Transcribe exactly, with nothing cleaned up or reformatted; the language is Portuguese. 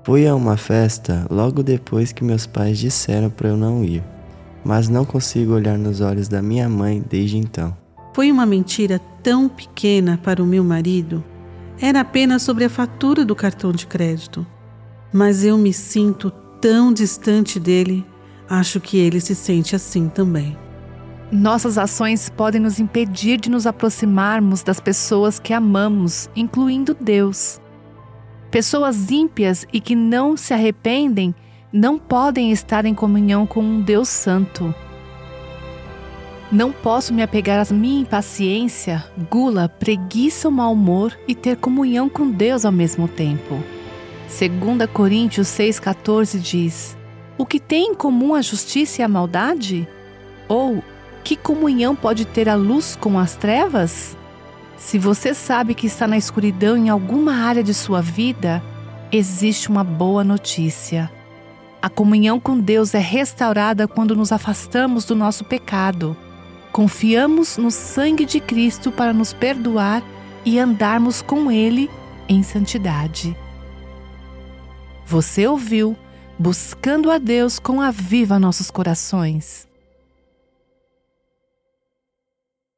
Fui a uma festa logo depois que meus pais disseram para eu não ir, mas não consigo olhar nos olhos da minha mãe desde então. Foi uma mentira tão pequena para o meu marido. Era apenas sobre a fatura do cartão de crédito. Mas eu me sinto tão distante dele. Acho que ele se sente assim também. Nossas ações podem nos impedir de nos aproximarmos das pessoas que amamos, incluindo Deus. Pessoas ímpias e que não se arrependem não podem estar em comunhão com um Deus santo. Não posso me apegar à minha impaciência, gula, preguiça ou mau humor e ter comunhão com Deus ao mesmo tempo. Segunda Coríntios seis, quatorze diz: o que tem em comum a justiça e a maldade? Ou, que comunhão pode ter a luz com as trevas? Se você sabe que está na escuridão em alguma área de sua vida, existe uma boa notícia. A comunhão com Deus é restaurada quando nos afastamos do nosso pecado. Confiamos no sangue de Cristo para nos perdoar e andarmos com Ele em santidade. Você ouviu Buscando a Deus com Aviva Nossos Corações.